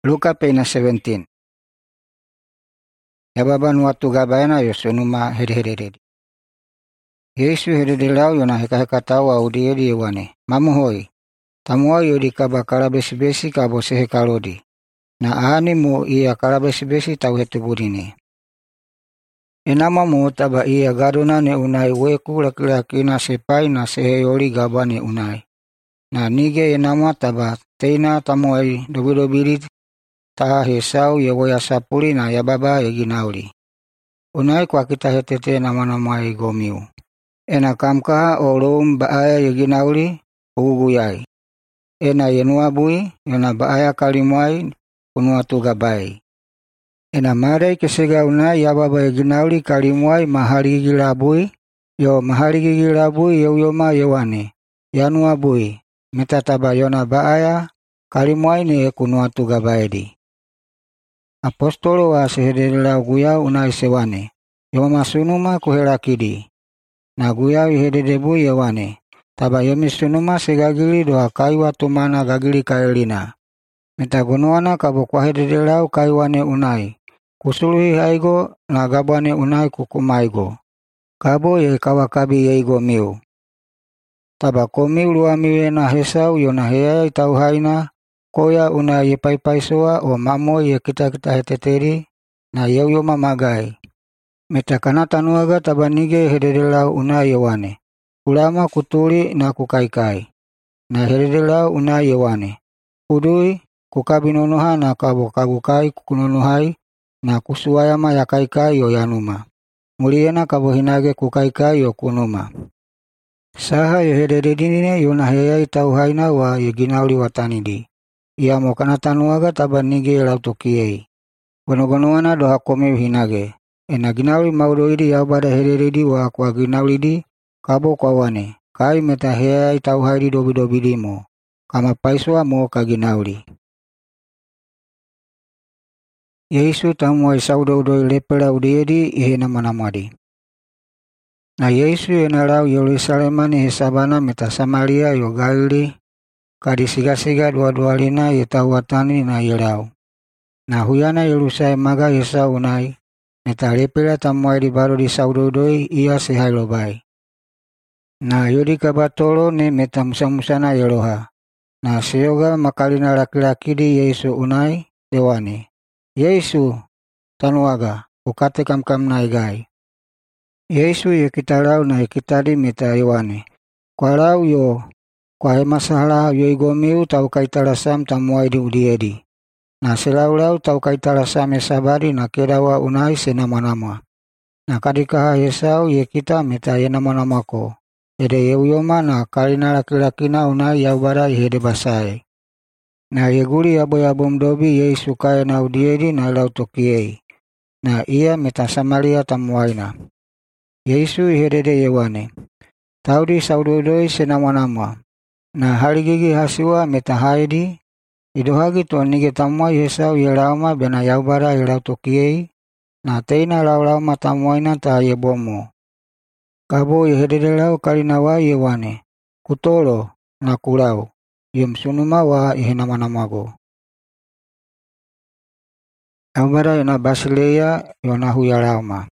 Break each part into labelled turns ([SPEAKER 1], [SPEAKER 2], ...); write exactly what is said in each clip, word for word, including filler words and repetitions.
[SPEAKER 1] Luka pena seventeen. Yababan watu gabayana yosunuma hedehededi. Yesu hededelau yona heka-heka tawa udiedi yewane. Mamuhoi. Tamuai yodi kaba karabesi-besi kabo sehe kalodi. Na ahani mo iya karabesi-besi tau hetubudini. Enama mo taba iya gadona ne unai weku laki-laki na sepai na sehe yoli gabane unai. Na nige enama taba teina tamuai dobi-dobiri taha hesau yewoya sapuli na yababa yeginauli. Unai kwa kita hetete nama-nama gomiu. Ena kamkaha olum baaya yeginauli uguyai. Ena yenua bui yona baaya kalimuai unua tugabai. Ena madai kesega unai yababa yeginauli kalimuai mahali gilabui yo mahali gilabui yeuyoma yewane. Yanua bui metataba yona baaya kalimuai ne kunua tugabaidi. Apostolo wa sehedela guya unai sewane. Yoma sunuma kuhelakidi. Na guya hededebu yewane. Taba yomi sunuma segagili doa kaiwa tumana gagili kaelina. Metagonoana kabo kwa hededelau kaiwane unai. Kusuluhi haigo na gabwane unai kukumaigo. Kabo ye kawakabi yeigo miu. Taba komiu lua miwe na hesau yona heai tau haina. Koya una ye paipaisoa o mamo ye kita-kita heteteri na yeuyoma magai. Metakana tanuaga tabanige hededelau una yewane. Ulama kutuli na kukaikai. Na hededelau una yewane. Kudui kukabinonoha na kabo kagukai kukunonohai na kusuayama ya kaikai yo yanuma. Muliena kabo hinage kukaikai yo kunuma. Saha ye hedededine yona heyai tau haina wa ye ginauli watanidi. Ia mo kana tanuaga tabanige lautokiei. Gono-gonoana doha komeu hinage. Ena ginauli maudoidi yaubada hedededi wa kwa ginaulidi kabo kwa wane. Kai meta heai tau haidi dobi-dobidi mo. Kama paiswa mo ka ginauli. Yesu tamuai saudo-udoi lepela udiedi ihe nama-namadi. Na Yesu enalau Yerusalemani hesabana meta Samaria yo Galili. Kadi siga-siga dua-dua lina ye tauatani na yelau. Na huyana Yerusalem maga yesa unai. Meta lepela tamuai di baru di saudodoi ia sehailobai. Na yodi kabatolo ne meta musa-musana yeloha. Na seyoga makalina laki-laki di Yesu unai dewane. Yesu tanuaga ukate kam-kam naigai. Yesu ye kitalau na kitadi meta yewane. Kwalau yo kwa masalah yoigomiu tau kaitarasam tamuai di udiedi. Na selau-lau tau kaitarasam esabadi na kedawa unai senama-nama. Na kadikaha hesau ye kita meta ye nama-namako. Ede yeuyoma na kalina laki-lakina unai yaubara ihede basai. Na yeguli yabo-yabom dobi Yesu kaya na udiedi na lautokiei. Na ia meta Samaria tamuaina. Yesu ihedede yewane. Taudi saudodoi senama-nama. Na haligigi hasiwa meta haidi. Idohagi to nige tamuai hesau yelauma bena yaubara yelautokiei. Na teina lau-lauma tamuaina ta yebomo. Kabo yehededelau kalinawa yewane. Kutolo na kulau. Yom sunuma wa ihe nama-namago. Yaubara yona basileia yona huyalauma.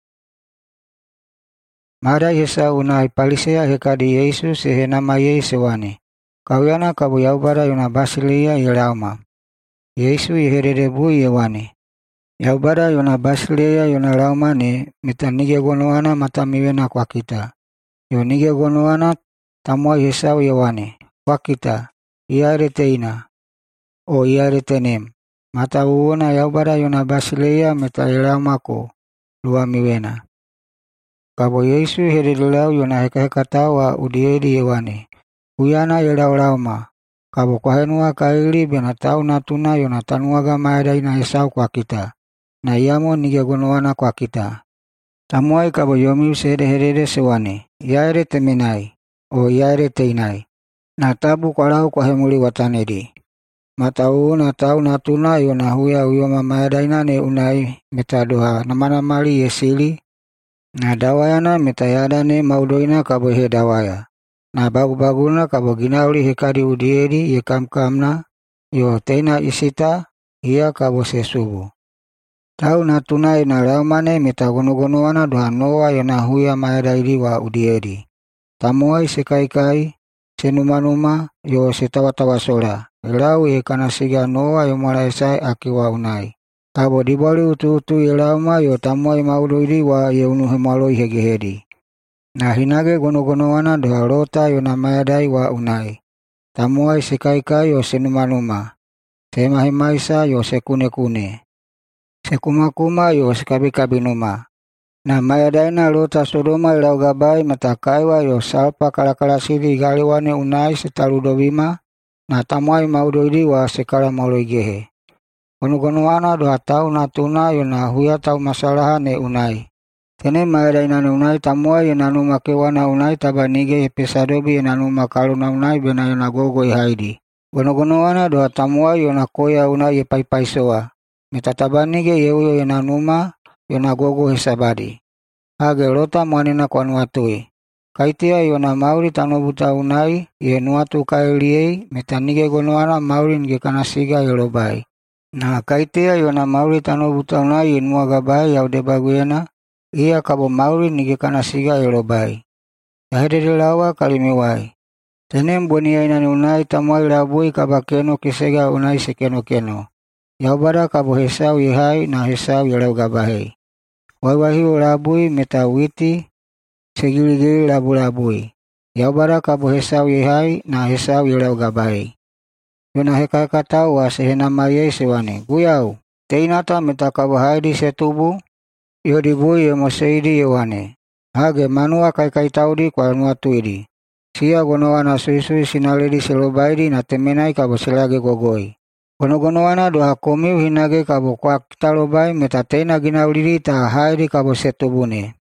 [SPEAKER 1] Mada hesau unai palisea hekadi Yesu sehe nama yei sewane. Kauyana kabo yaubara yona basileia yelauma. Yesu yehededebu yewane. Yaubara yona basileia yona lauma ne meta nige gonoana mata miwena kwa kita. Yo nige gonoana tamuai hesau yewane. Kwa kita. Iare teina. O iare tenem. Mata uona yaubara yona basileia meta yelaumako. Lua miwena. Kabo Yesu hededelau yona heka-heka tawa udiedi yewane. Uyana yelau-lauma. Kabo kwa henua kaili bena tau natuna yona tanuaga maedai na hesau kwa kita. Na iamo nige gonoana kwa kita. Tamuai kabo yomiu sehede-hedede sewane. Iaere teminai. O iaere teinai. Na tabu kwa lau kwa hemuli watanedi. Mata uuna tau natuna yona huya uyoma maedaina ne unai metadoha nama-namali yesili. Na dawayana meta yadane maudoina kabo he dawaya. Na bagu-baguna kabo ginauli hekadi udiedi ye kam-kamna. Yo teina isita ia kabo sesubu. Tau natuna ina raumane meta gonogonoana doa Noa yona huya mayadaidi wa udiedi. Tamuai sekaikai, senumanuma yo setawatawasola. Elau ye kana siga Noa yo mara esai akiwa unai. Kabo dibali utu-utu ilauma yo tamuai maudoidi wa ye unuhe maloi hegehedi. Na hinage gonogonoana doa Lota yona mayadai wa unai. Tamuai sekaikai yo senumanuma. Semahimaisa yo sekune-kune. Sekumakuma yo sekabikabinuma. Na mayadaina Lota Sodoma ilau gabai matakaiwa yo salpa kalakalasidi igaliwane unai setaludovima. Na tamuai maudoidi wa sekala maloigehe. Gonogonoana doa tau natuna yo na huya tau masalaha ne unai. Tene mayadaina ne unai tamuai yo nanuma kewana unai tabanige epesadobi yo nanuma kaluna unai bena yo na gogo ihaidi. Gonogonoana doa tamuai yo na koya unai ye paipaisoa. Metatabanige yeuyo yo nanuma yo na gogo hesabadi. Hage Lota mwanena kwa nuatui. Kaitia yo na mauri tanobuta unai ye nuatu kaeliei metanige gonoana mauri nge kanasiga yelobai. Na kaitia yo na mauri tanobuta unai ye nuagabai yaudebaguyena ia kabo mauri nige kanasiga yelobai. Yahededelawa kalimiwai. Tenem buenia inani unai tamuai labui kabakeno kisega unai sekeno-keno. Yaubada kabo hesau yehai na hesau yelau gabahei. Waiwahiu labui meta witi segili-gili labu-labui. Yaubada kabo hesau yehai na hesau yelau gabahei. Yona hekakatau wa sehenamaye sewane. Guyau, teinata meta kabo haidi setubu. Yodibui ye moseidi yewane. Hage manua kaikai-taudi kwa nuatuidi. Sia gonoana sui-sui sinaledi selobaidi na temenai kabo selage gogoi. Gonogonoana doa komiu hinage kabo kwa kitalobai meta teina ginaulidi ta haidi kabo setubune.